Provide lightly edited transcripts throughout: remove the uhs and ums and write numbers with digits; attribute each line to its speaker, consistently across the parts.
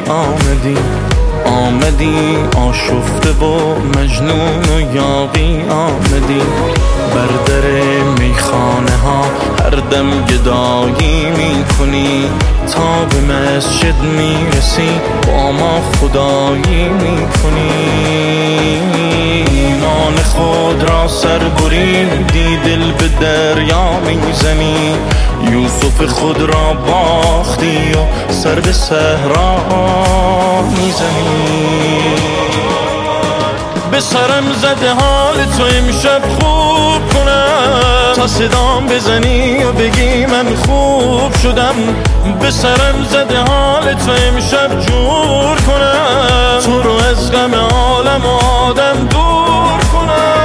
Speaker 1: آمدی آشفته و مجنون و یاغی آمدی، بر در میخانه ها هر دم گدایی میکنی، تا به مسجد میرسی با ما خدایی میکنی. ایمان خود را سر بریدی، دل به دریا میزنی، یوسف خود را باختی و سر به صحرا میزنی. به سرم زده حال تو امشب خوب کنم، تا صدام بزنی و بگی من خوب شدم. به سرم زده حال تو امشب جور کنم، تو رو از غم عالم و آدم دور کنم.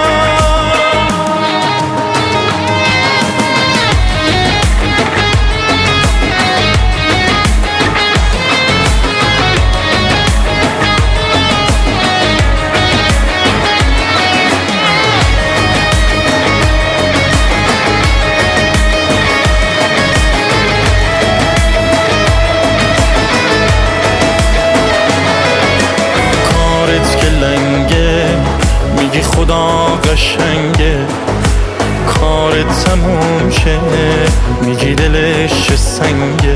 Speaker 1: میگی خدا قشنگه، کارت تموم شه، میگی دلش چه سنگه.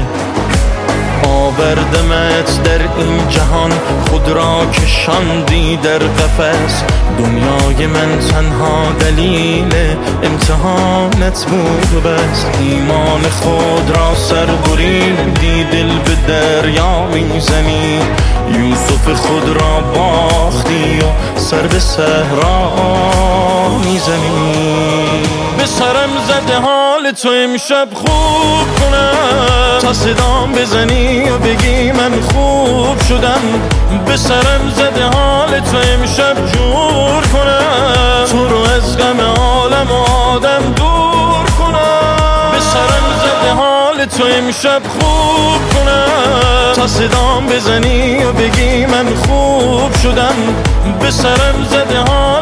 Speaker 1: آوردمت در این جهان، خود را کشاندی در قفس، دنیای من تنها دلیل امتحانت بود بس. ایمان خود را سر بریدی، دل به دریا میزنی، یوسف خود را باختی و سر به صحرا میزنی. به سرم زده حال تو امشب خوب کنم، تا صدام بزنی و بگی من خوب شدم. به سرم زده حال تو امشب جور کنم، تو رو از غم عالم و آدم دور کنم. به سرم زده حال تو امشب خوب کنم، تا صدام بزنی و بگی من خوب شدم. به سرم زده حال